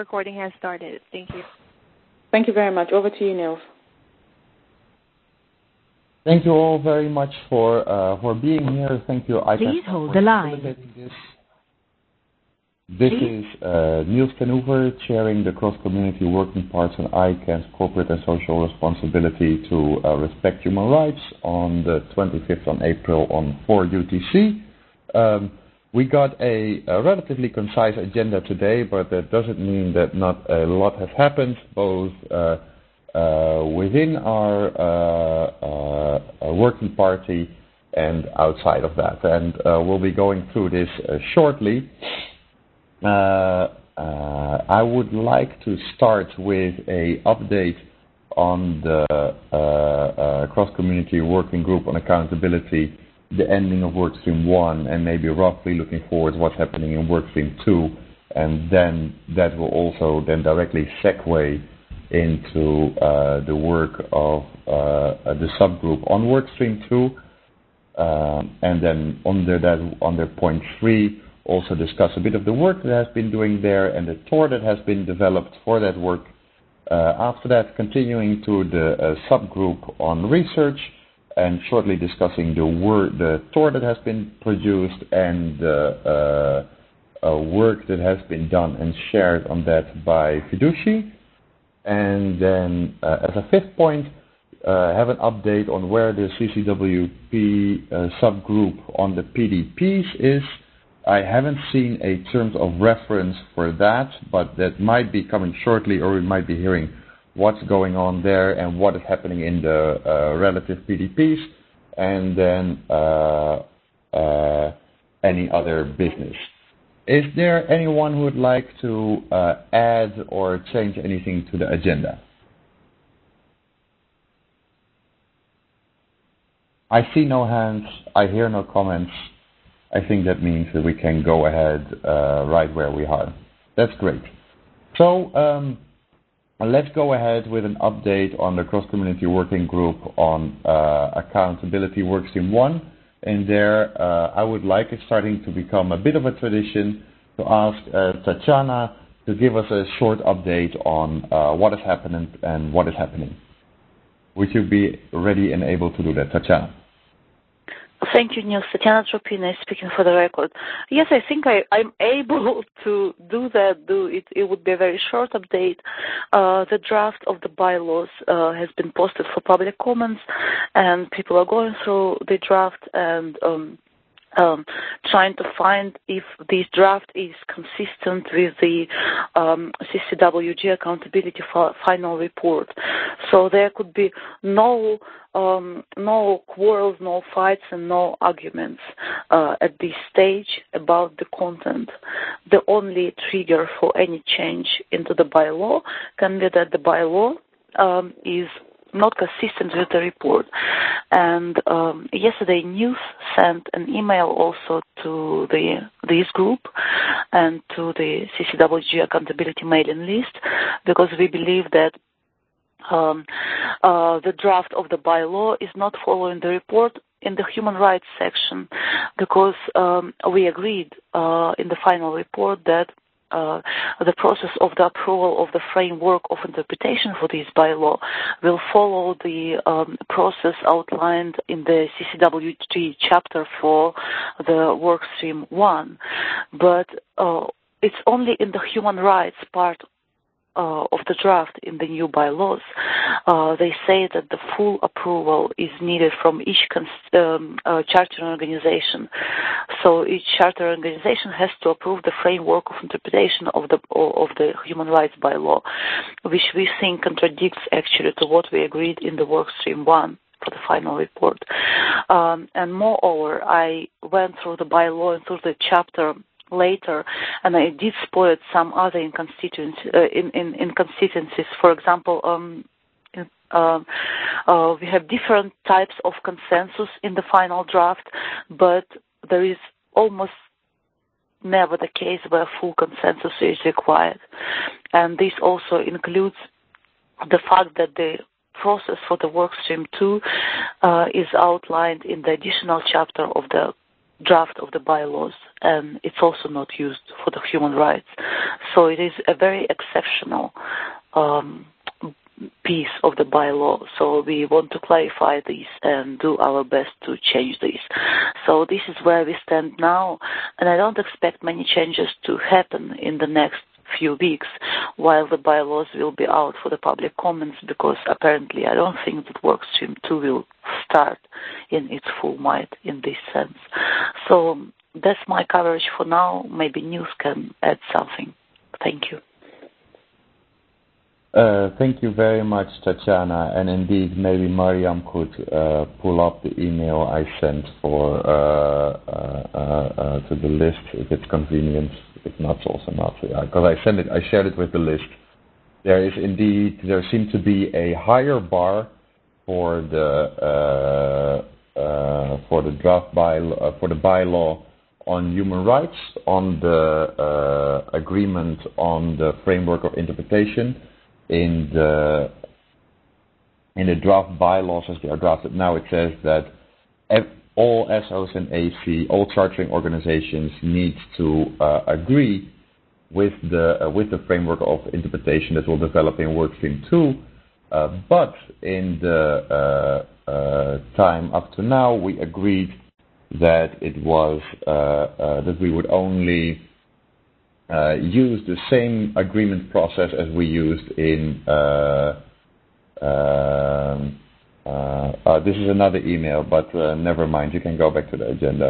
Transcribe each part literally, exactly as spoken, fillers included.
Recording has started. Thank you. Thank you very much. Over to you, Niels. Thank you all very much for uh, for being here. Thank you, I C A S, Please hold the line. This, this is uh, Niels Canuver, chairing the cross-community working parts on I C A S corporate and social responsibility to uh, respect human rights on the twenty-fifth of April on four U T C. Um, We got a, a relatively concise agenda today, but that doesn't mean that not a lot has happened, both uh, uh, within our uh, uh, working party and outside of that. And uh, we'll be going through this uh, shortly. Uh, uh, I would like to start with an update on the uh, uh, cross-community working group on accountability, the ending of workstream one, and maybe roughly looking forward to what's happening in workstream two, and then that will also then directly segue into uh, the work of uh, the subgroup on workstream two, um, and then under that, under point three, also discuss a bit of the work that has been doing there and the tour that has been developed for that work. Uh, after that, continuing to the uh, subgroup on research, and shortly discussing the work, the tour that has been produced and the uh, uh, work that has been done and shared on that by Fiduci. And then, uh, as a fifth point, uh, have an update on where the C C W P uh, subgroup on the P D Ps is. I haven't seen a terms of reference for that, but that might be coming shortly, or we might be hearing what's going on there and what is happening in the uh, relative P D Ps, and then uh, uh, any other business. Is there anyone who would like to uh, add or change anything to the agenda? I see no hands. I hear no comments. I think that means that we can go ahead uh, right where we are. That's great. So, um, let's go ahead with an update on the cross-community working group on uh, accountability workstream one. And there, uh, I would like it starting to become a bit of a tradition to ask uh, Tatjana to give us a short update on uh, what is happening and what is happening. Would you be ready and able to do that, Tatjana? Thank you, Niels. Tatiana Tropina speaking for the record. Yes, I think I, I'm able to do that. Do it. It would be a very short update. Uh, the draft of the bylaws uh, has been posted for public comments, and people are going through the draft and um, um, trying to find if this draft is consistent with the um, C C W G accountability final report. So there could be no Um, no quarrels, no fights, and no arguments uh, at this stage about the content. The only trigger for any change into the bylaw can be that the bylaw um, is not consistent with the report. And um, yesterday, News sent an email also to the this group and to the C C W G accountability mailing list, because we believe that Um, uh, the draft of the bylaw is not following the report in the human rights section, because um, we agreed uh, in the final report that uh, the process of the approval of the framework of interpretation for this bylaw will follow the um, process outlined in the C C W G chapter for the workstream one. But uh, it's only in the human rights part Uh, of the draft in the new bylaws. Uh, they say that the full approval is needed from each cons- um, uh, charter organization. So each charter organization has to approve the framework of interpretation of the of the human rights bylaw, which we think contradicts actually to what we agreed in the workstream one for the final report. Um, and moreover, I went through the bylaw and through the chapter later, and I did spot some other inconsistencies. Uh, in, in, inconsistencies. For example, um, in, uh, uh, we have different types of consensus in the final draft, but there is almost never the case where full consensus is required. And this also includes the fact that the process for the workstream two uh, is outlined in the additional chapter of the draft of the bylaws, and it's also not used for the human rights. So it is a very exceptional um, piece of the bylaw. So we want to clarify this and do our best to change this. So this is where we stand now, and I don't expect many changes to happen in the next few weeks while the bylaws will be out for the public comments, because apparently I don't think that Workstream two will start in its full might in this sense. So that's my coverage for now. Maybe Nils can add something. Thank you. Uh, thank you very much, Tatiana. And indeed, maybe Mariam could uh, pull up the email I sent for uh, uh, uh, uh, to the list if it's convenient. If not, also not. Because yeah, I sent it, I shared it with the list. There is indeed, there seems to be a higher bar for the uh, uh, for the draft by uh, for the bylaw on human rights, on the uh, agreement on the framework of interpretation. In the in the draft bylaws as they are drafted now, it says that all S Os and A C, all chartering organizations, need to uh, agree with the uh, with the framework of interpretation that will develop in Workstream two. Uh, but in the uh, uh, time up to now, we agreed that it was uh, uh, that we would only Uh, use the same agreement process as we used in. Uh, uh, uh, uh, this is another email, but uh, never mind. You can go back to the agenda.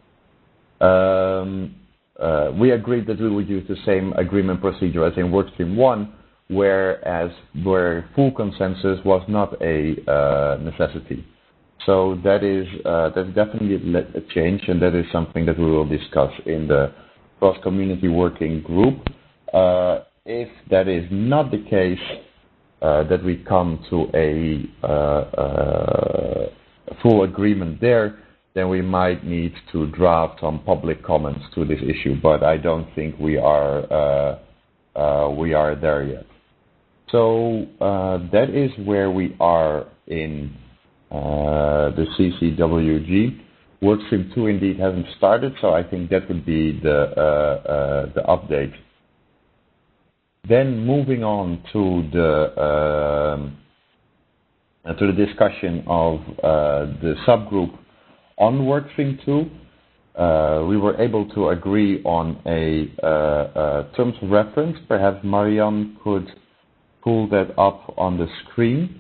Um, uh, we agreed that we would use the same agreement procedure as in Workstream one, whereas where full consensus was not a uh, necessity. So that is uh, that's definitely a change, and that is something that we will discuss in the cross-community working group. Uh, if that is not the case, uh, that we come to a uh, uh, full agreement there, then we might need to draft some public comments to this issue. But I don't think we are uh, uh, we are there yet. So uh, that is where we are in uh, the C C W G. Workstream two indeed hasn't started, so I think that would be the uh, uh, the update. Then moving on to the um, uh, to the discussion of uh, the subgroup on Workstream two, uh, we were able to agree on a uh, uh, terms of reference. Perhaps Marianne could pull that up on the screen.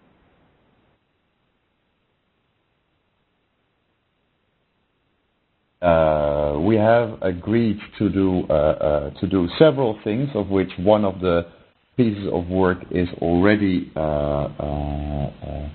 Uh, we have agreed to do uh, uh, to do several things, of which one of the pieces of work is already uh, uh, uh,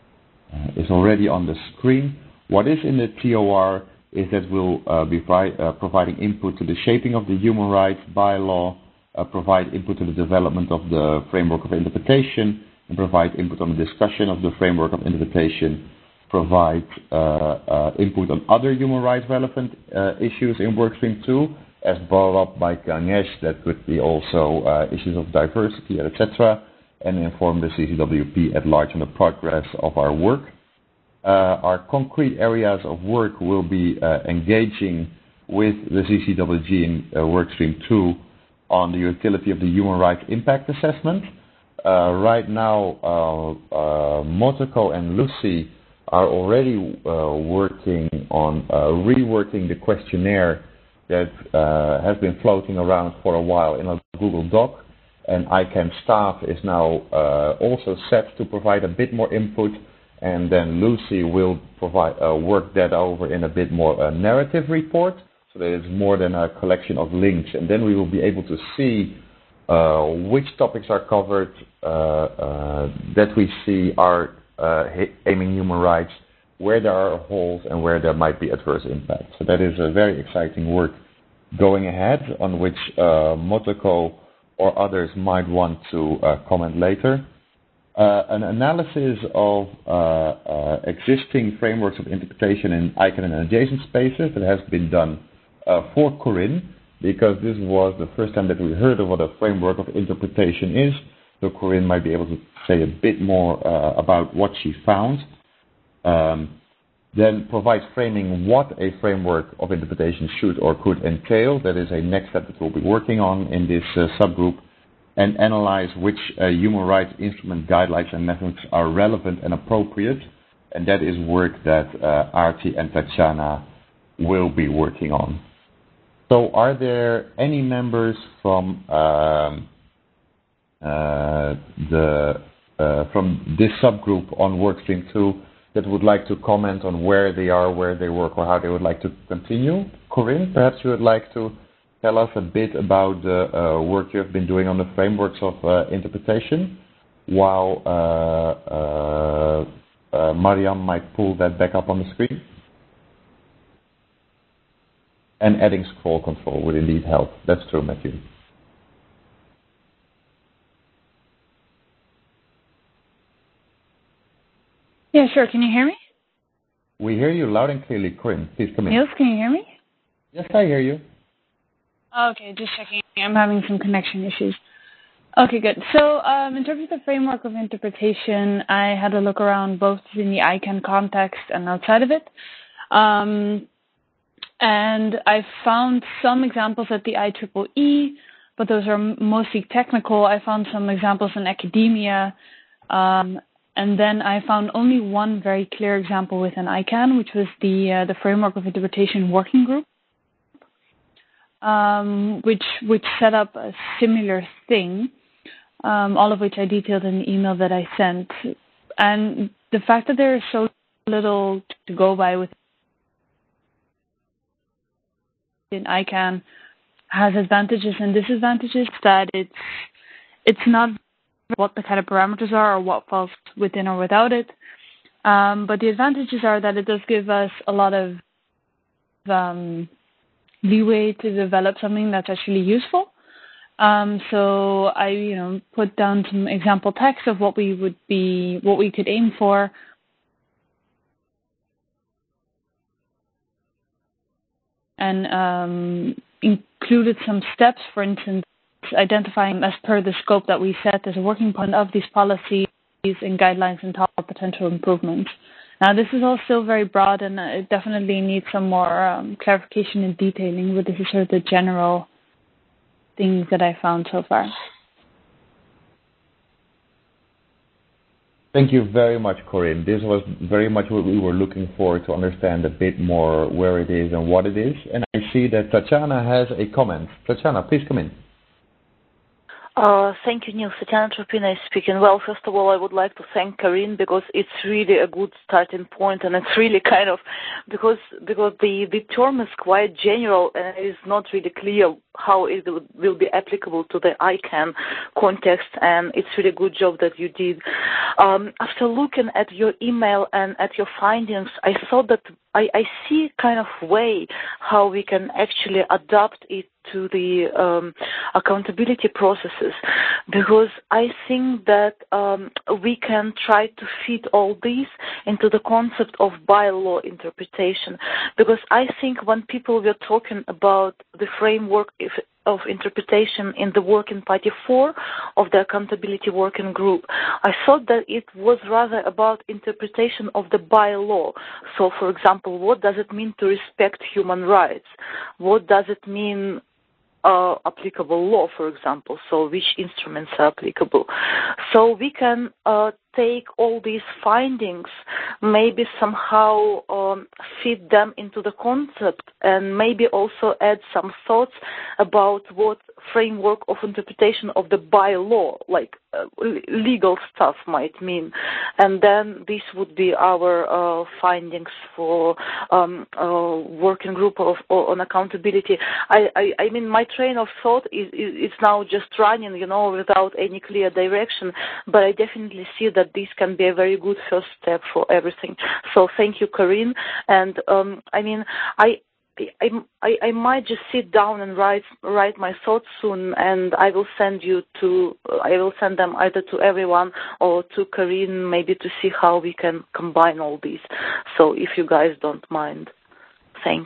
is already on the screen. What is in the T O R is that we'll uh, be pri- uh, providing input to the shaping of the human rights bylaw, uh, provide input to the development of the framework of interpretation, and provide input on the discussion of the framework of interpretation. Provide uh, uh, input on other human rights relevant uh, issues in Workstream two, as brought up by Ganesh. That could be also uh, issues of diversity, et cetera, and inform the C C W P at large on the progress of our work. Uh, our concrete areas of work will be uh, engaging with the C C W G in uh, Workstream two on the utility of the human rights impact assessment. Uh, right now, uh, uh, Motoko and Lucy are already uh, working on uh, reworking the questionnaire that uh, has been floating around for a while in a Google Doc, and ICANN staff is now uh, also set to provide a bit more input, and then Lucy will provide uh, work that over in a bit more uh, narrative report, so that it's more than a collection of links, and then we will be able to see uh, which topics are covered uh, uh, that we see are Uh, aiming human rights, where there are holes and where there might be adverse impacts. So that is a very exciting work going ahead, on which uh, Motoko or others might want to uh, comment later. Uh, an analysis of uh, uh, existing frameworks of interpretation in ICANN and adjacent spaces that has been done uh, for Corinne, because this was the first time that we heard of what a framework of interpretation is. So Corinne might be able to say a bit more uh, about what she found. Um, then provides framing what a framework of interpretation should or could entail. That is a next step that we'll be working on in this uh, subgroup, and analyze which uh, human rights instrument guidelines and methods are relevant and appropriate. And that is work that uh, Arti and Tatjana will be working on. So are there any members from um, uh, the uh, from this subgroup on workstream two that would like to comment on where they are, where they work, or how they would like to continue? Corinne, perhaps you would like to tell us a bit about the uh, work you have been doing on the frameworks of uh, interpretation, while uh, uh, uh, Mariam might pull that back up on the screen. And adding scroll control would indeed help. That's true, Matthew. Yeah, sure. Can you hear me? We hear you loud and clearly. Corinne, please come in. Niels, can you hear me? Yes, I hear you. Okay, just checking. I'm having some connection issues. Okay, good. So um, in terms of the framework of interpretation, I had a look around both in the I CANN context and outside of it. Um, And I found some examples at the I triple E, but those are mostly technical. I found some examples in academia. Um, and then I found only one very clear example within I CANN, which was the uh, the Framework of Interpretation Working Group, um, which which set up a similar thing, um, all of which I detailed in the email that I sent. And the fact that there is so little to go by with in I CANN has advantages and disadvantages, that it's it's not what the kind of parameters are or what falls within or without it. Um, but the advantages are that it does give us a lot of um, leeway to develop something that's actually useful. Um, so I, you know, put down some example text of what we would be, what we could aim for. And um, included some steps, for instance, identifying as per the scope that we set as a working point of these policies and guidelines and top potential improvements. Now, this is all still very broad, and it definitely needs some more um, clarification and detailing, but this is sort of the general things that I found so far. Thank you very much, Corinne. This was very much what we were looking for, to understand a bit more where it is and what it is. And I see that Tatjana has a comment. Tatjana, please come in. Uh, thank you, Neil. Tatiana Tropina is speaking. Well, first of all, I would like to thank Corinne, because it's really a good starting point, and it's really kind of, because because the, the term is quite general, and it is not really clear how it will be applicable to the I CANN context, and it's really a good job that you did. Um, after looking at your email and at your findings, I thought that I, I see kind of way how we can actually adapt it to the um, accountability processes, because I think that um, we can try to fit all these into the concept of bylaw interpretation, because I think when people were talking about the framework if, of interpretation in the Working Party four of the Accountability Working Group, I thought that it was rather about interpretation of the bylaw. So, for example, what does it mean to respect human rights? What does it mean Uh, applicable law, for example, so which instruments are applicable. So we can uh, take all these findings, maybe somehow um, fit them into the concept, and maybe also add some thoughts about what framework of interpretation of the bylaw, like uh, legal stuff, might mean. And then this would be our uh, findings for um, uh, working group of, on accountability. I, I, I mean, my train of thought is, is, is now just running, you know, without any clear direction, but I definitely see that this can be a very good first step for everything. So thank you, Corinne. And um, I mean, I, I, I, I might just sit down and write write my thoughts soon, and I will send you to I will send them either to everyone or to Corinne, maybe to see how we can combine all these. So if you guys don't mind, thanks.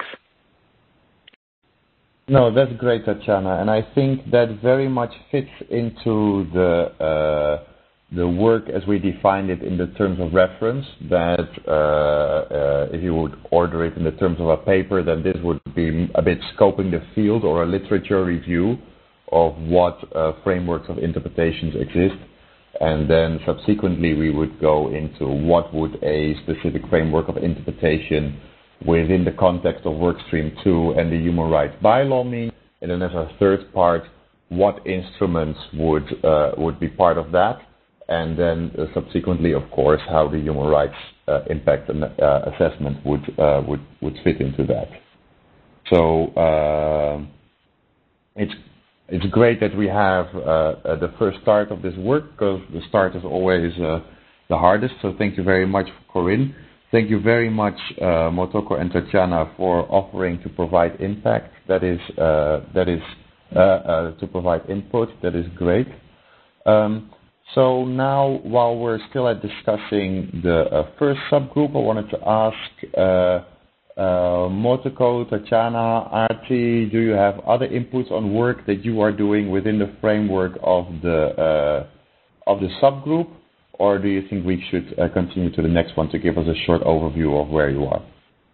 No, that's great, Tatjana, and I think that very much fits into the uh, the work as we defined it in the terms of reference, that uh, uh, if you would order it in the terms of a paper, then this would be a bit scoping the field or a literature review of what uh, frameworks of interpretations exist. And then subsequently we would go into what would a specific framework of interpretation within the context of Workstream two and the Human Rights Bylaw mean. And then as a third part, what instruments would uh, would be part of that. And then uh, subsequently, of course, how the human rights uh, impact and, uh, assessment would, uh, would would fit into that. So uh, it's it's great that we have uh, uh, the first start of this work, because the start is always uh, the hardest. So thank you very much, Corinne. Thank you very much, uh, Motoko and Tatiana, for offering to provide impact. That is uh, that is uh, uh, to provide input. That is great. Um, So now, while we're still at discussing the uh, first subgroup, I wanted to ask uh, uh, Motoko, Tatiana, Arti, do you have other inputs on work that you are doing within the framework of the uh, of the subgroup, or do you think we should uh, continue to the next one to give us a short overview of where you are?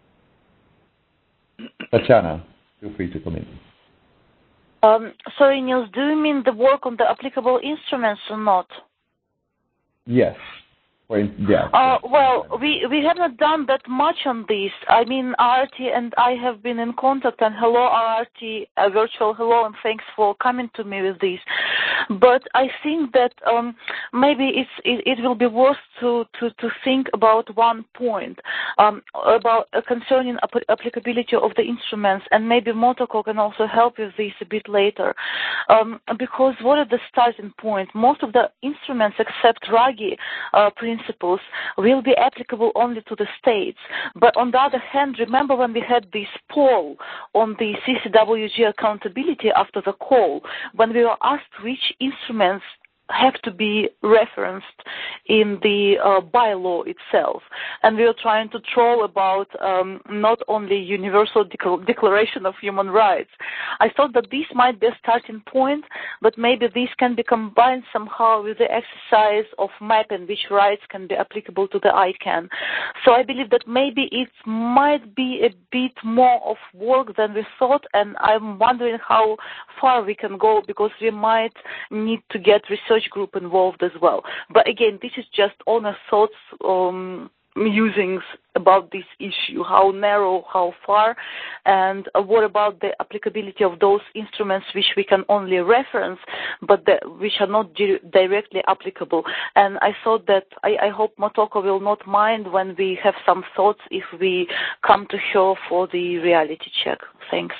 Tatiana, feel free to come in. Um, sorry, Niels, do you mean the work on the applicable instruments or not? Yes. Yeah. Uh, well, we, we haven't done that much on this. I mean, Arti and I have been in contact, and hello, Arti, a virtual hello, and thanks for coming to me with this. But I think that um, maybe it's, it, it will be worth to, to, to think about one point um, about uh, concerning ap- applicability of the instruments, and maybe Motoko can also help with this a bit later. Um, because what is the starting point? Most of the instruments, except Ruggie uh, principles, will be applicable only to the states. But on the other hand, remember when we had this poll on the C C W G accountability after the call, when we were asked which instruments have to be referenced in the uh, bylaw itself. And we are trying to troll about um, not only Universal Dec- Declaration of Human Rights. I thought that this might be a starting point, but maybe this can be combined somehow with the exercise of mapping which rights can be applicable to the I CANN. So I believe that maybe it might be a bit more of work than we thought, and I'm wondering how far we can go, because we might need to get research group involved as well. But again, this is just honest thoughts, um, musings about this issue, how narrow, how far, and uh, what about the applicability of those instruments which we can only reference, but the, which are not di- directly applicable. And I thought that, I, I hope Motoko will not mind when we have some thoughts if we come to her for the reality check. Thanks.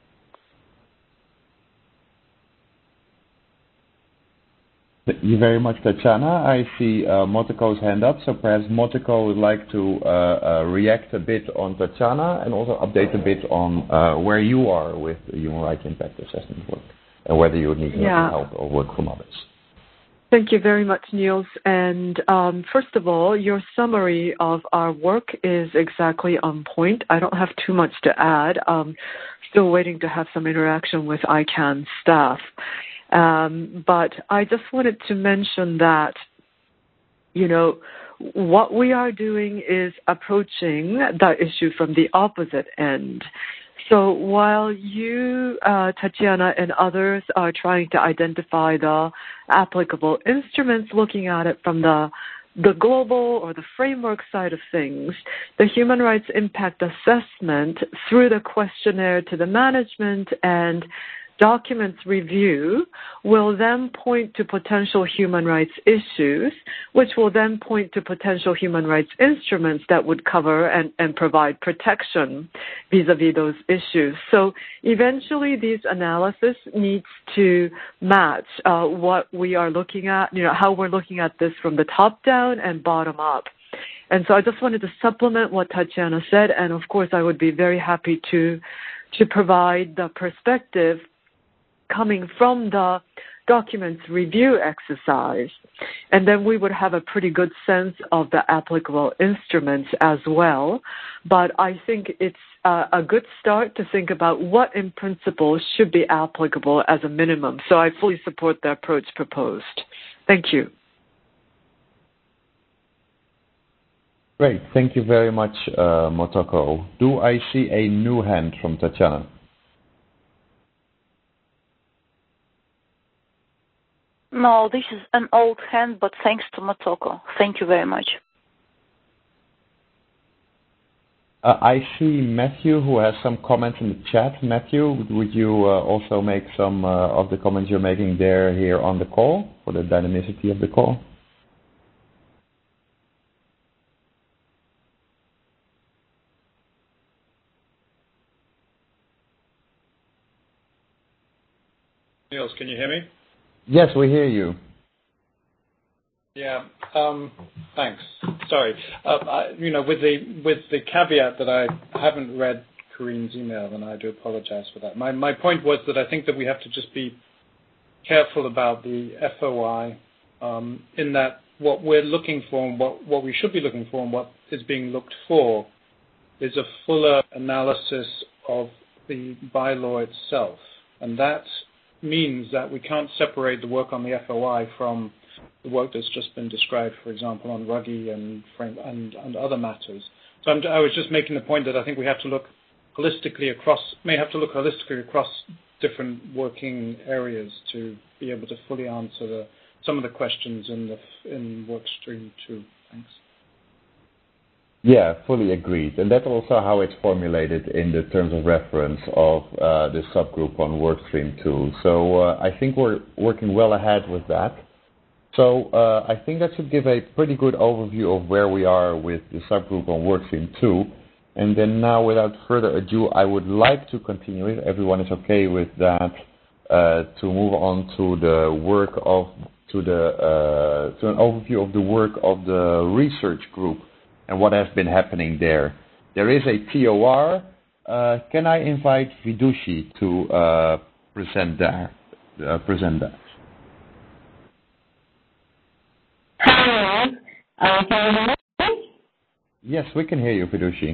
Thank you very much, Tatiana. I see uh, Motoko's hand up, so perhaps Motoko would like to uh, uh, react a bit on Tatiana and also update a bit on uh, where you are with the human rights impact assessment work and whether you would need yeah. help or work from others. Thank you very much, Niels. And um, first of all, your summary of our work is exactly on point. I don't have too much to add. Um, still waiting to have some interaction with I CANN staff. Um, but I just wanted to mention that, you know, what we are doing is approaching that issue from the opposite end. So while you, uh, Tatiana, and others are trying to identify the applicable instruments, looking at it from the the global or the framework side of things, the human rights impact assessment through the questionnaire to the management and documents review will then point to potential human rights issues, which will then point to potential human rights instruments that would cover and, and provide protection vis-a-vis those issues. So eventually these analysis needs to match uh, what we are looking at, you know, how we're looking at this from the top down and bottom up. And so I just wanted to supplement what Tatiana said, and of course I would be very happy to to provide the perspective coming from the documents review exercise, and then we would have a pretty good sense of the applicable instruments as well. But I think it's uh, a good start to think about what in principle should be applicable as a minimum. So I fully support the approach proposed. Thank you. Great. Thank you very much, uh, Motoko. Do I see a new hand from Tatjana? No, this is an old hand, but thanks to Motoko. Thank you very much. Uh, I see Matthew, who has some comments in the chat. Matthew, would you uh, also make some uh, of the comments you're making there here on the call for the dynamicity of the call? Niels, can you hear me? Yes, we hear you. Yeah. Um, thanks. Sorry. Uh, I, you know, with the with the caveat that I haven't read Corinne's email, and I do apologize for that. My my point was that I think that we have to just be careful about the F O I, um, in that what we're looking for and what what we should be looking for and what is being looked for is a fuller analysis of the bylaw itself, and that means that we can't separate the work on the F O I from the work that's just been described, for example, on Ruggie and, and, and other matters. So I'm, I was just making the point that I think we have to look holistically across, may have to look holistically across different working areas to be able to fully answer the, some of the questions in the in work stream two. Thanks. Yeah, fully agreed. And that's also how it's formulated in the terms of reference of uh, the subgroup on workstream two. So uh, I think we're working well ahead with that. So uh, I think that should give a pretty good overview of where we are with the subgroup on workstream two. And then now, without further ado, I would like to continue, if everyone is okay with that, uh, to move on to the work of, to the, uh, to an overview of the work of the research group and what has been happening there. There is a T O R. Uh, can I invite Vidushi to uh, present that? Uh, present that? Hi, uh, can you hear me? Yes, we can hear you, Vidushi.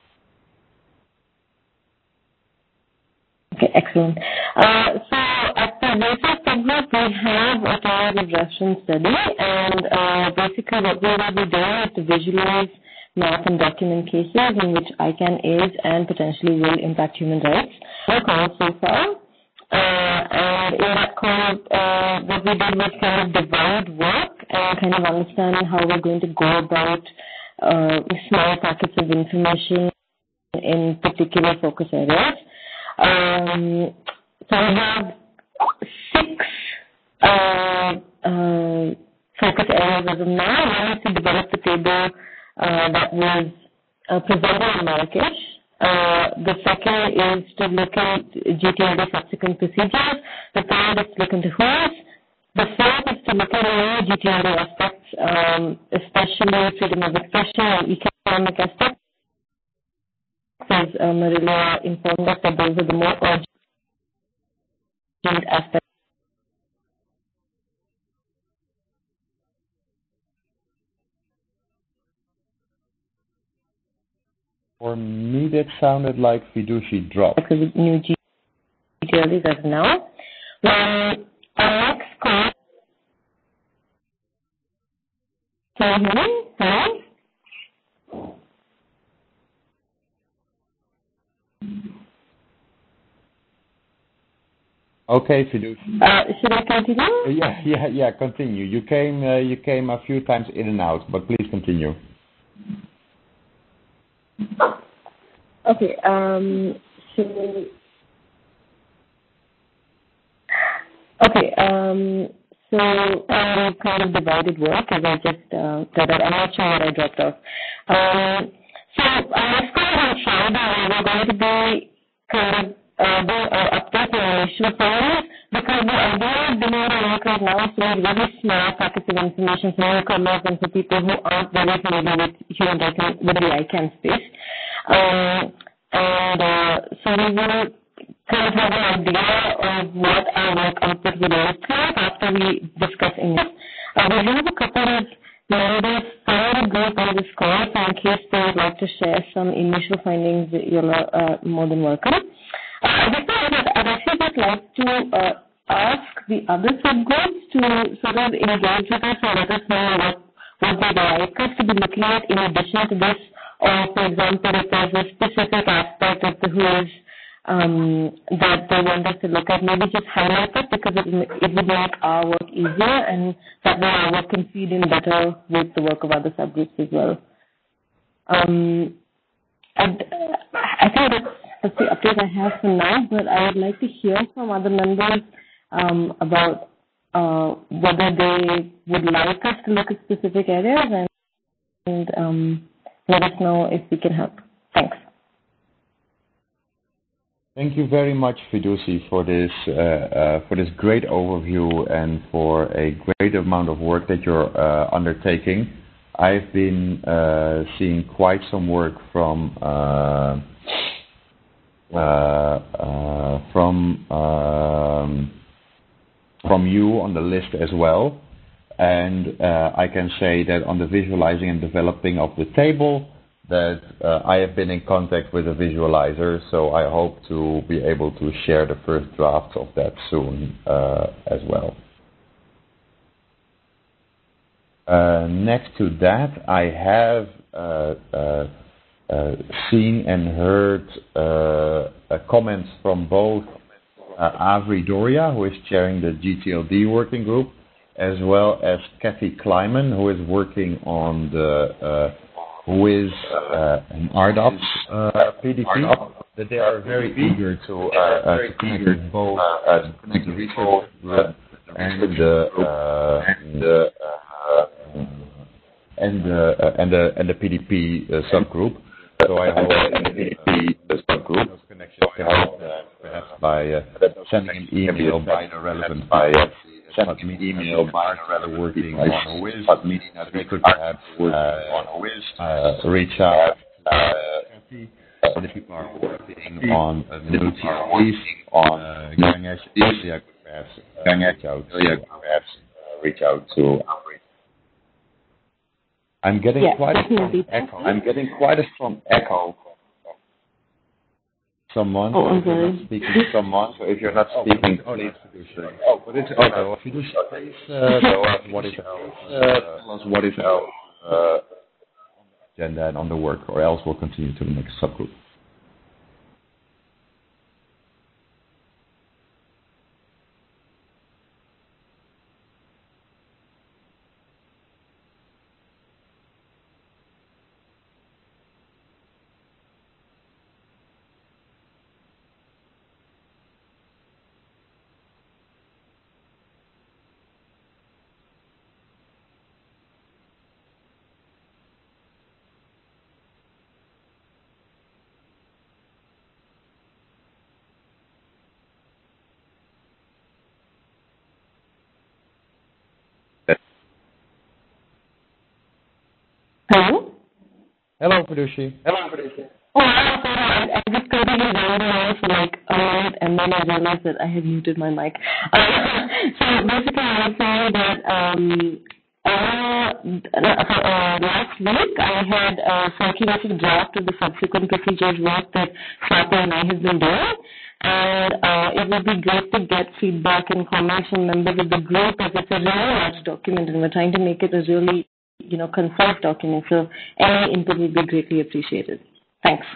Okay, excellent. Uh, so at the research segment, we have a target regression study, and uh, basically what we will be doing is to visualize, map, and document cases in which I CANN is and potentially will impact human rights. Our call so far, uh, and in that call, uh, what we did was kind of divide work and kind of understand how we're going to go about uh, small packets of information in particular focus areas. Um, so we have six uh, uh, focus areas as of now. One is to develop the table uh, that was uh, presented in Marrakesh. Uh, the second is to look at G T L D subsequent procedures. The third is to look into who's. The fourth is to look at new G T L D aspects, um, especially freedom of expression and economic aspects. As uh, Marilla informed us that those are the more urgent aspects. For me, that sounded like Vidushi dropped. Because new G T L Ds as now. Um, our next call. Can you hear me? Hello? Okay, Vidushi. Uh, should I continue? Uh, yeah, yeah, yeah. Continue. You came, uh, you came a few times in and out, but please continue. Okay. Um. So. Okay. Um. So I kind of divided work as I just uh, said. I'm not sure what I dropped off. Um. So uh, next call on Friday, we're going to be kind of uh, doing an update on initial findings because the idea of doing the work right now is to make really small packets of information for newcomers and for people who aren't very familiar with human rights and with the I CANN space. Um, and uh, so we will kind of have an idea of what our work output will look like after we discuss English. Uh, we have a couple of members from the group on this call, so in case they would like to share some initial findings, you're uh, more than welcome. Uh, before that, I'd actually just like to uh, ask the other subgroups to sort of engage with us and let us know what, what they'd like us to be looking at in addition to this, or for example, if there's a specific aspect of the W H O S um, that they want us to look at, maybe just highlight it because it, it would make our work easier, and that way our work can feed in better with the work of other subgroups as well. Um, and, uh, I think that's, that's the update I have for now, but I would like to hear from other members um, about uh, whether they would like us to look at specific areas, and, and um, let us know if we can help. Thanks. Thank you very much, Fiduci, for this uh, uh, for this great overview and for a great amount of work that you're uh, undertaking. I've been uh, seeing quite some work from uh, uh, uh, from um, from you on the list as well, and uh, I can say that on the visualizing and developing of the table, that uh, I have been in contact with a visualizer, so I hope to be able to share the first draft of that soon uh, as well. Uh, next to that, I have uh, uh, uh, seen and heard uh, uh, comments from both uh, Avri Doria, who is chairing the G T L D working group, as well as Kathy Kleiman, who is working on the uh, who is uh, an R D O P S uh, P D P, that they are very eager to, uh, uh, to connect with both uh, to connect the research group and the uh, and the uh, and the uh, and the and the P D P uh, subgroup. So I hope that the P D P uh, subgroup those connections can help uh, perhaps by uh, sending an email by the relevant by uh, send an email by the working on a W I Z meeting that we could perhaps uh, on a W I Z uh, reach out uh, and the people are working on uh, the new T L Ds on uh, Ganesh Ilya could perhaps uh, reach out perhaps uh, reach out to. I'm getting yes, quite a strong echo. I'm getting quite a strong echo. Someone, oh, I'm if you're not speaking to someone, so if you're not speaking, oh, please, oh, what is it? Oh, please, uh, tell us what is our, uh, tell us what is our uh, agenda and on the work, or else we'll continue to the next subgroup. Hello? Hello, Fiduci. Hello, Fiduci. Oh, I'm sorry. I, I just totally rolled around for like a minute, and then I realized that I had muted my mic. Uh, so basically, I was saying that um, uh, uh, last week I had a circulating draft of the subsequent procedures work that Swati and I have been doing. And uh, it would be great to get feedback and comments from members of the group, as it's a really large document, and we're trying to make it a really you know, concise document. So any input would be greatly appreciated. Thanks.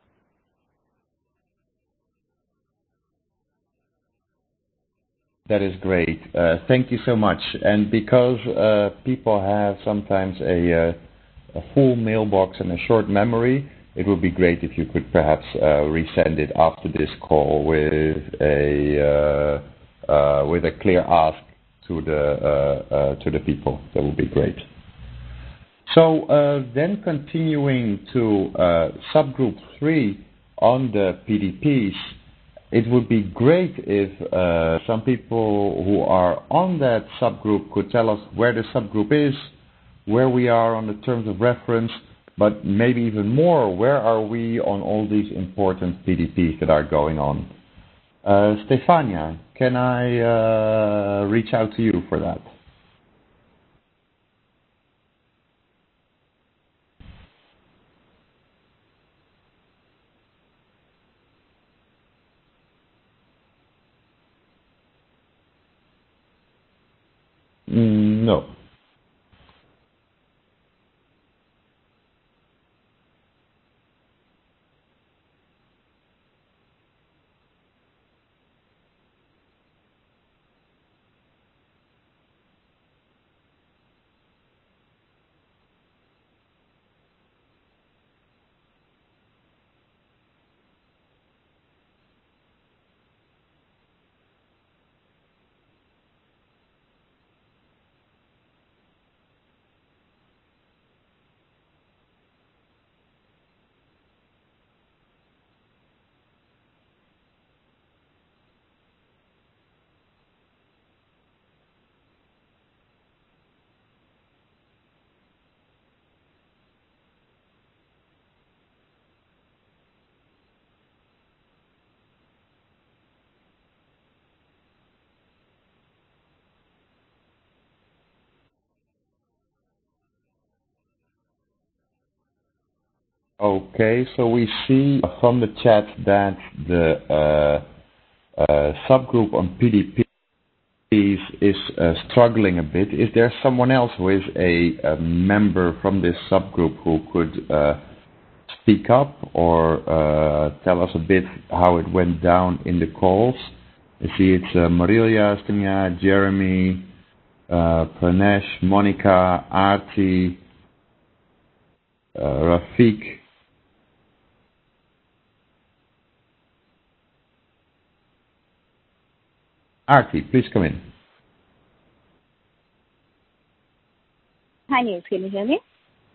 That is great. Uh, thank you so much. And because uh, people have sometimes a, uh, a full mailbox and a short memory, it would be great if you could perhaps uh, resend it after this call with a uh, uh, with a clear ask to the uh, uh, to the people. That would be great. So uh, then continuing to uh, subgroup three on the P D Ps, it would be great if uh, some people who are on that subgroup could tell us where the subgroup is, where we are on the terms of reference, but maybe even more, where are we on all these important P D Ps that are going on. Uh, Stefania, can I uh, reach out to you for that? Mm, no. Okay, so we see from the chat that the uh, uh, subgroup on P D Ps is uh, struggling a bit. Is there someone else who is a, a member from this subgroup who could uh, speak up or uh, tell us a bit how it went down in the calls? I see it's uh, Marilia, Stania, Jeremy, uh, Pranesh, Monica, Arti, uh, Rafik. Arti, please come in. Hi, Niels. Can you hear me?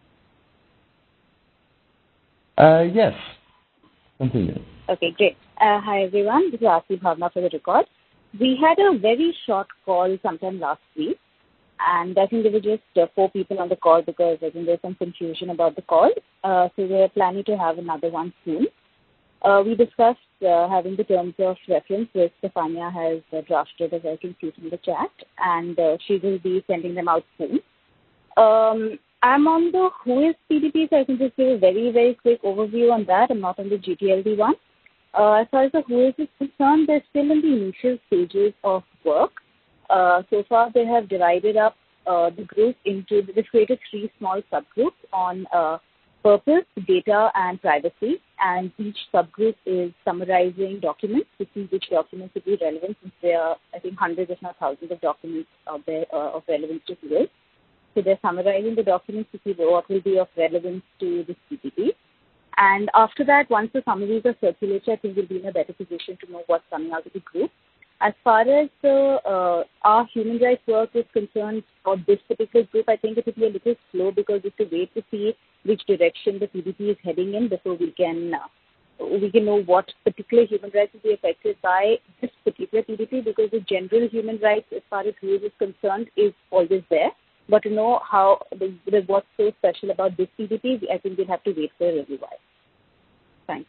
Uh, yes. Continue. Okay, great. Uh, hi, everyone. This is Aarti Bhavna for the record. We had a very short call sometime last week, and I think there were just uh, four people on the call because I think there's some confusion about the call. Uh, so we're planning to have another one soon. Uh, we discussed uh, having the terms of reference, which Stefania has uh, drafted, as I can see from the chat, and uh, she will be sending them out soon. Um, I'm on the Who is P D P, so I can just give a very, very quick overview on that. I'm not on the G T L D one. Uh, as far as the Who is is concerned, they're still in the initial stages of work. Uh, so far, they have divided up uh, the group into, they've created three small subgroups on uh, purpose, data, and privacy. And each subgroup is summarizing documents to see which documents would be relevant, since there are, I think, hundreds, if not thousands of documents out there uh, of relevance to Who is. So they're summarizing the documents to see what will be of relevance to this P P P. And after that, once the summaries are circulated, I think we'll be in a better position to know what's coming out of the group. As far as the, uh, our human rights work is concerned for this particular group, I think it will be a little slow because we have to wait to see which direction the P D P is heading in before we can uh, we can know what particular human rights will be affected by this particular P D P, because the general human rights as far as Who is is concerned is always there. But to know how the, the, what's so special about this P D P, I think we'll have to wait for a little while. Thanks.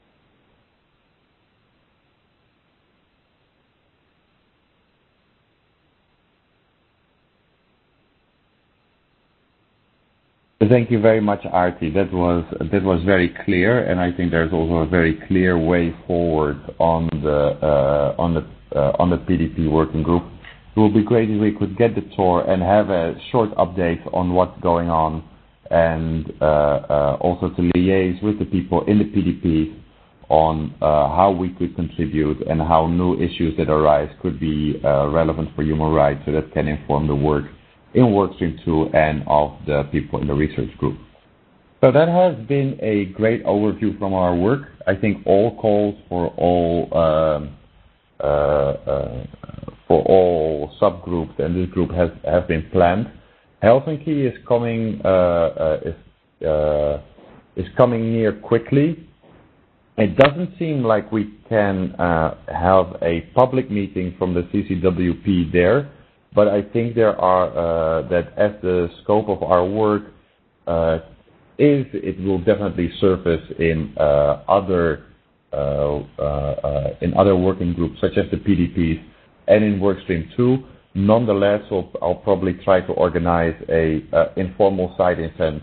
Thank you very much, Arti. That was that was very clear, and I think there's also a very clear way forward on the uh, on the uh, on the P D P working group. It would be great if we could get the tour and have a short update on what's going on, and uh, uh, also to liaise with the people in the P D P on uh, how we could contribute and how new issues that arise could be uh, relevant for human rights, so that can inform the work in Workstream two and of the people in the research group. So that has been a great overview from our work. I think all calls for all um, uh, uh, for all subgroups and this group has have been planned. Helsinki is coming uh, uh, is uh, is coming near quickly. It doesn't seem like we can uh, have a public meeting from the C C W P there, but I think there are uh, that as the scope of our work uh, is, it will definitely surface in uh, other uh, uh, uh, in other working groups such as the P D Ps and in Workstream two. Nonetheless, I'll, I'll probably try to organize a uh, informal side event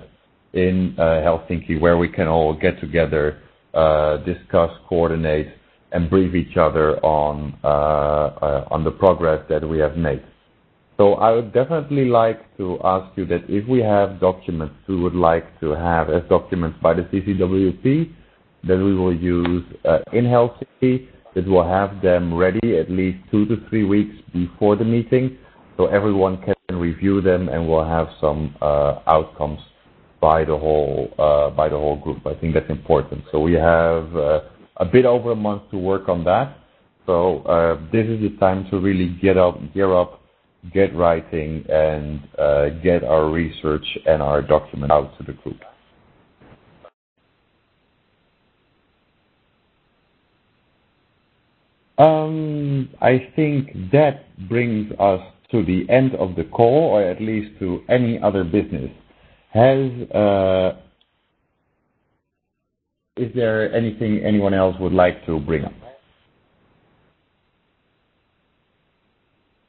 in uh, Helsinki where we can all get together, uh, discuss, coordinate, and brief each other on uh, uh, on the progress that we have made. So I would definitely like to ask you that if we have documents we would like to have as documents by the C C W P, that we will use uh, in Helsinki, that we'll have them ready at least two to three weeks before the meeting, so everyone can review them and we'll have some uh, outcomes by the whole uh, by the whole group. I think that's important. So we have uh, a bit over a month to work on that. So uh, this is the time to really get up, gear up, get writing, and uh, get our research and our document out to the group. Um, I think that brings us to the end of the call, or at least to any other business. Has uh, is there anything anyone else would like to bring up?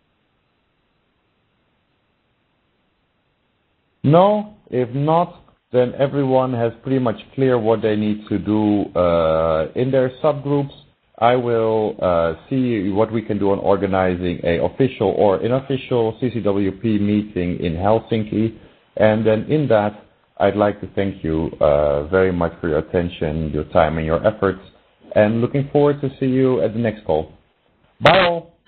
No? If not, then everyone has pretty much clear what they need to do uh, in their subgroups. I will uh, see what we can do on organizing a official or unofficial C C W P meeting in Helsinki. And then in that, I'd like to thank you uh, very much for your attention, your time, and your efforts. And looking forward to see you at the next call. Bye all.